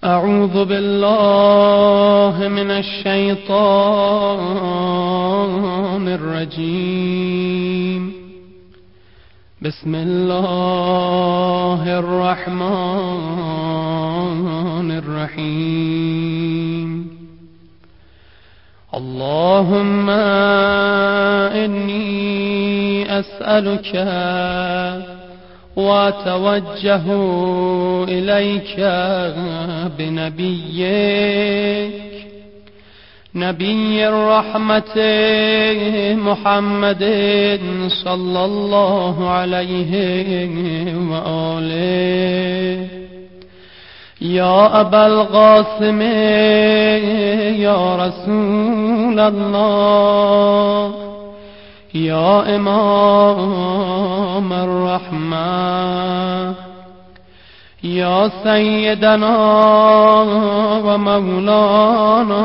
أعوذ بالله من الشيطان الرجيم. بسم الله الرحمن الرحيم. اللهم إني أسألك وأتوجه إليك بنبيك نبي الرحمة محمد صلى الله عليه وآله. يا أبا القاسم يا رسول الله، يا إمام الرحمة، يا سيدنا ومولانا،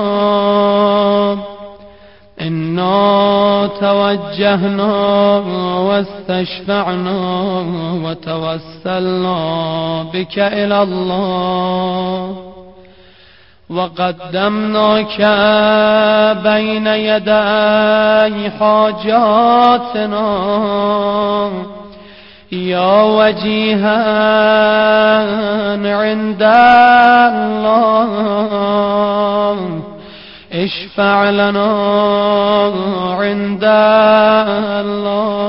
إنا توجهنا واستشفعنا وتوسلنا بك إلى الله، وقدمناك بين يدي حاجاتنا يا وجيها عند الله، اشفع لنا عند الله.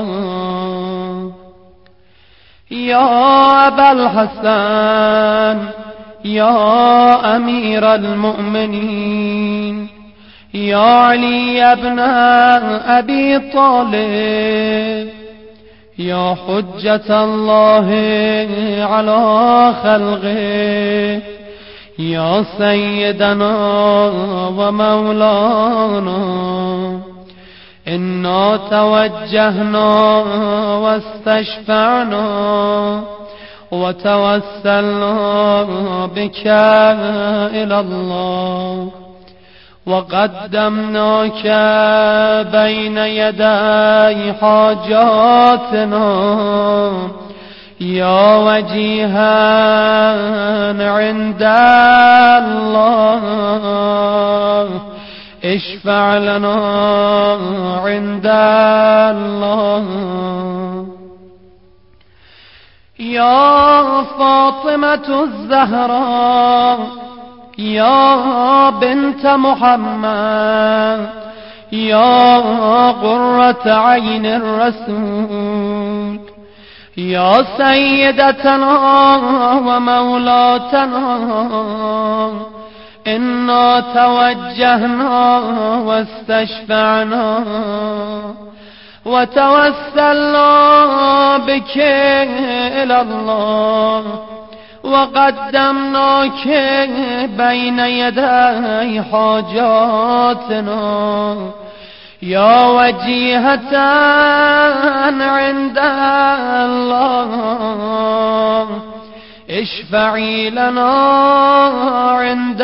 يا أبا الحسن يا أمير المؤمنين، يا علي بن أبي طالب، يا حجة الله على خلقه، يا سيدنا ومولانا، إنا توجهنا واستشفعنا وتوسلنا بك إلى الله، وقدمناك بين يدي حاجاتنا يا وجيها عند الله، اشفع لنا عند الله. يا فاطمة الزهراء يا بنت محمد، يا قرة عين الرسول، يا سيدتنا ومولاتنا، إنا توجهنا واستشفعنا وتوسلنا بك إلى الله، وقدمناك بين يدي حاجاتنا يا وجيهة عند الله، اشفعي لنا عند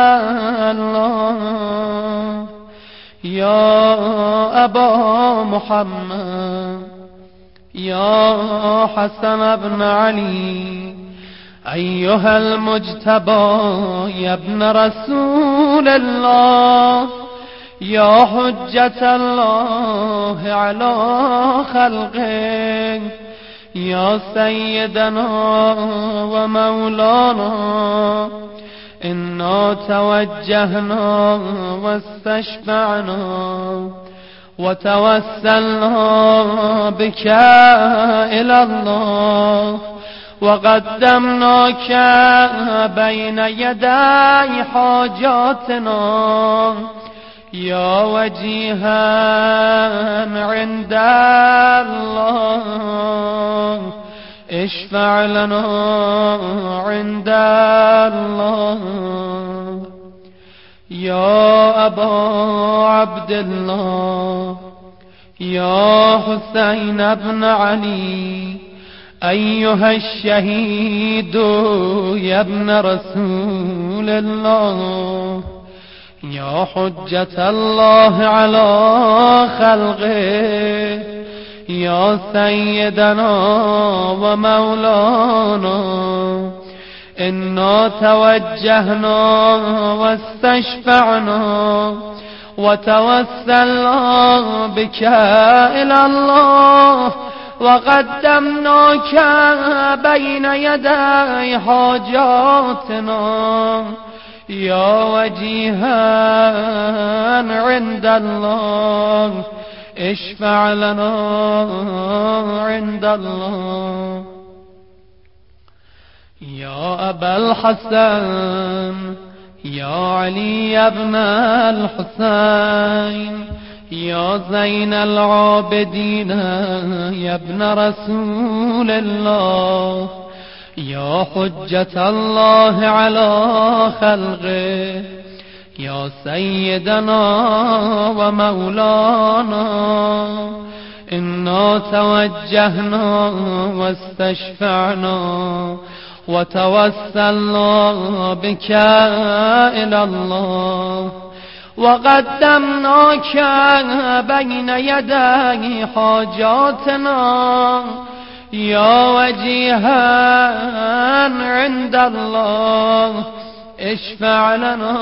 الله. يا أبا محمد يا حسن بن علي، أيها المجتبى يا ابن رسول الله، يا حجة الله على خلقه، يا سيدنا ومولانا، إنا توجهنا واستشفعنا وتوسلنا بك إلى الله، وقدمناك بين يدي حاجاتنا يا وجيها عند الله، اشفع لنا عند الله. يا أبا عبد الله يا حسين بن علي، أيها الشهيد يا ابن رسول الله، يا حجة الله على خلقه، يا سيدنا ومولانا، إنا توجهنا واستشفعنا وتوسلنا بك إلى الله وقدمناك بين يدي حاجاتنا يا وجيها عند الله اشفع لنا عند الله. يا أبا الحسن يا علي بن الحسين يا زين العابدين يا ابن رسول الله يا حجة الله على خلقه يا سيدنا ومولانا إنا توجهنا واستشفعنا وتوسلنا بك إلى الله وقدمناك بين يدي حاجاتنا يا وجيها عند الله اشفع لنا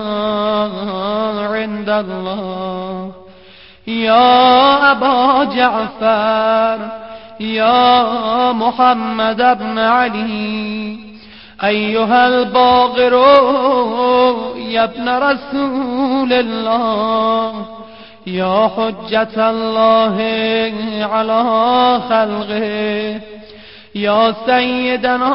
عند الله. يا أبا جعفر يا محمد بن علي أيها الباقر يا ابن رسول الله يا حجة الله على خلقه يا سيدنا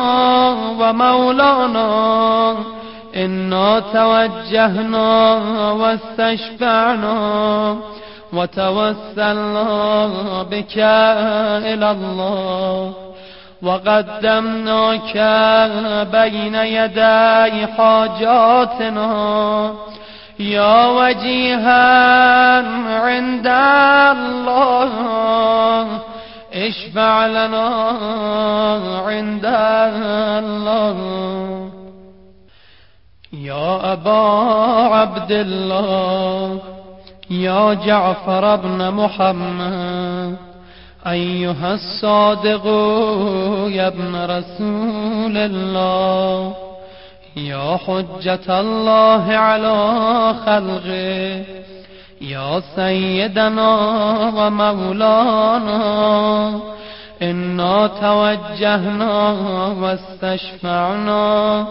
ومولانا إنا توجهنا واستشفعنا وتوسلنا بك إلى الله وقدمناك بين يدي حاجاتنا يا وجيها عند الله اشفع لنا عند الله. يا أبا عبد الله يا جعفر بن محمد أيها الصادق يا ابن رسول الله يا حجة الله على خلقه يا سيدنا ومولانا إنا توجهنا واستشفعنا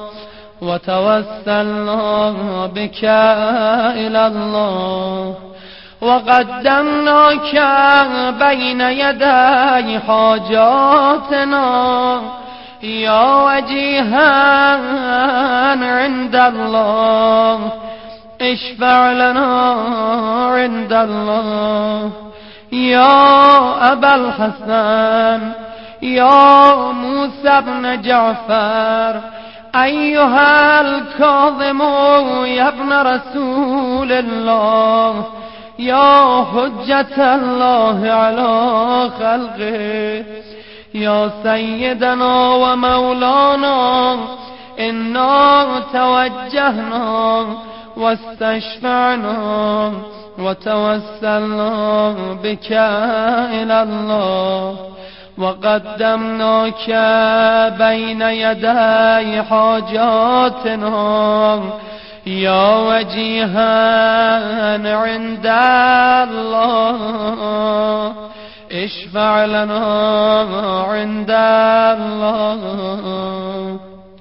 وتوسلنا بك إلى الله وقدمناك بين يدي حاجاتنا يا وجيها عند الله اشفع لنا عند الله. يا أبا الحسن يا موسى بن جعفر أيها الكاظم يا ابن رسول الله يا حجة الله على خلقه يا سيدنا ومولانا إنا توجهنا واستشفعنا وتوسلنا بك إلى الله وقدمناك بين يدي حاجاتنا يا وجيها عند الله اشفع لنا عند الله.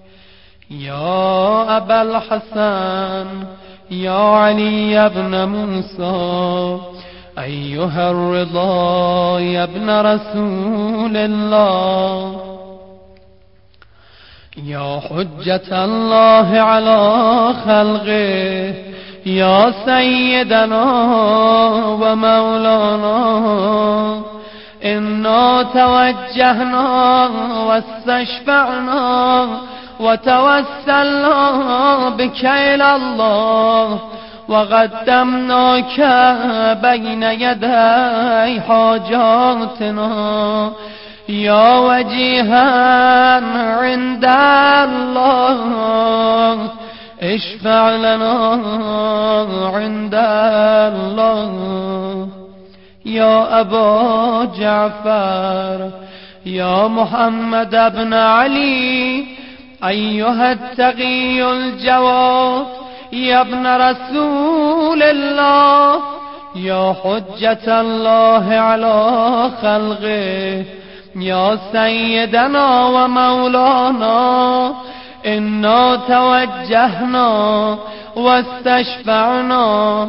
يا أبا الحسن يا علي بن موسى أيها الرضا يا ابن رسول الله يا حجة الله على خلقه يا سيدنا ومولانا إنا توجهنا واستشفعنا وتوسلنا بك إلى الله وقدمناك بين يدي حاجاتنا يا وجيها عند الله اشفع لنا عند الله. يا أبا جعفر يا محمد بن علي أيها التقي الجواد يا ابن رسول الله، يا حجة الله على خلقه، يا سيدنا ومولانا، إنا توجهنا واستشفعنا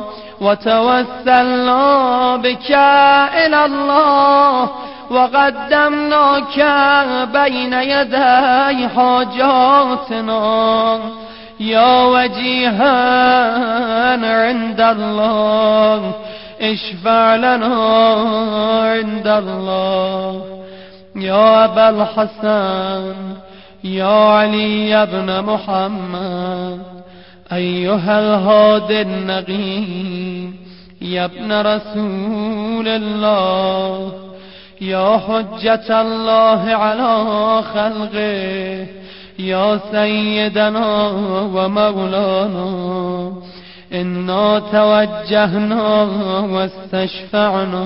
وتوسلنا بك إلى الله، وقدمناك بين يدي حاجاتنا، يا وجيها عند الله اشفع لنا عند الله. يا أبا الحسن يا علي بن محمد، أيها الهادي النقي يا ابن رسول الله، يا حجة الله على خلقه، يا سيدنا ومولانا، إنا توجهنا واستشفعنا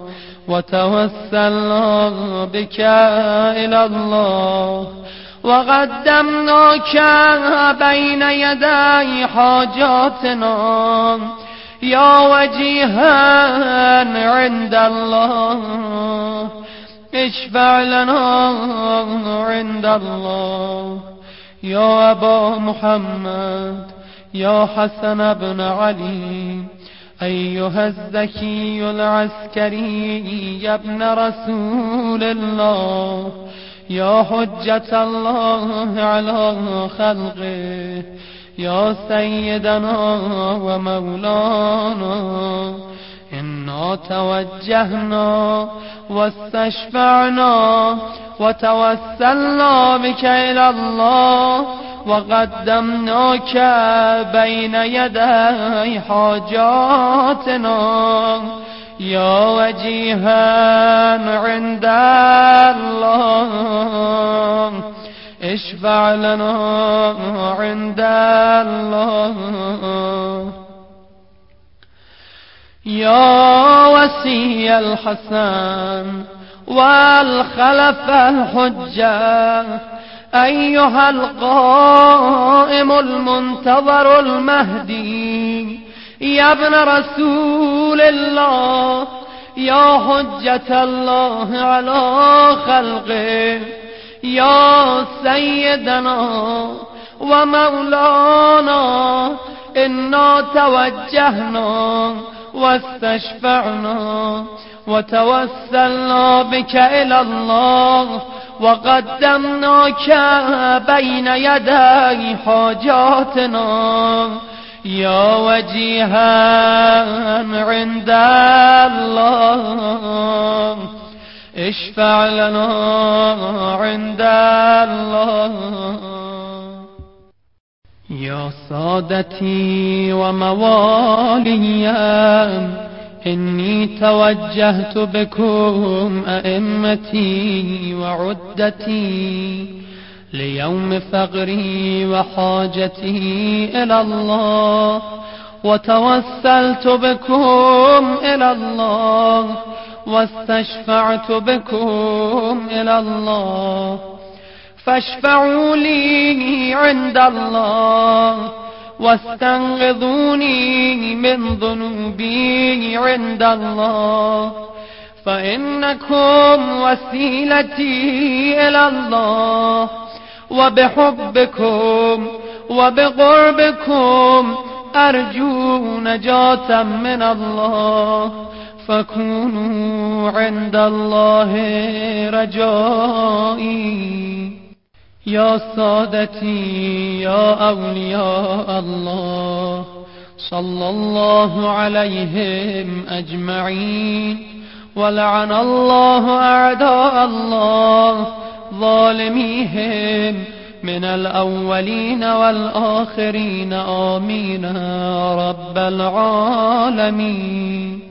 وتوسلنا بك إلى الله، وقدمناك بين يدي حاجاتنا، يا وجيها عند الله اشفع لنا عند الله. يا أبا محمد يا حسن بن علي، أيها الزكي العسكري يا ابن رسول الله، يا حجة الله على خلقه، يا سيدنا ومولانا، إنا توجهنا واستشفعنا وتوسلنا بك إلى الله، وقدمناك بين يدي حاجاتنا، يا وجيها عند الله اشفع لنا عند الله. يا وصي الحسن والخلف الحجة، أيها القائم المنتظر المهدي يا ابن رسول الله، يا حجة الله على خلقه، يا سيدنا ومولانا، إنا توجهنا واستشفعنا وتوسلنا بك إلى الله، وقدمناك بين يدي حاجاتنا، يا وجيها عند الله اشفع لنا عند الله. يا سادتي وموالي، إني توجهت بكم أئمتي وعدتي ليوم فقري وحاجتي إلى الله، وتوسلت بكم إلى الله واستشفعت بكم إلى الله، فاشفعوا لي عند الله واستنقذوني من ذنوبي عند الله، فإنكم وسيلتي إلى الله، وبحبكم وبقربكم أرجو نجاة من الله، فكونوا عند الله رجائي. يا سادتي يا أولياء الله، صلى الله عليهم أجمعين، ولعن الله أعداء الله ظالميهم من الأولين والآخرين، آمين رب العالمين.